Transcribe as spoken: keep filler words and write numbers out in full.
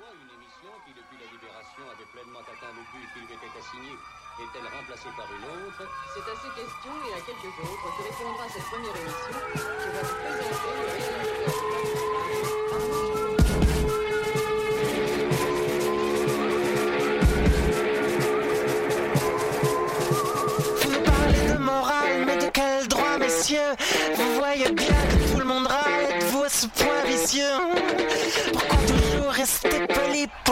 Finalement, une émission qui, depuis la libération, avait pleinement atteint le but qui lui était assigné, est-elle remplacée par une autre? C'est à ces questions et à quelques autres que répondra cette première émission qui va vous présenter le Vous me parlez de morale, mais de quel droit, messieurs? Vous voyez bien que tout le monde râle, êtes-vous à ce point vicieux? Pourquoi toujours rester poli?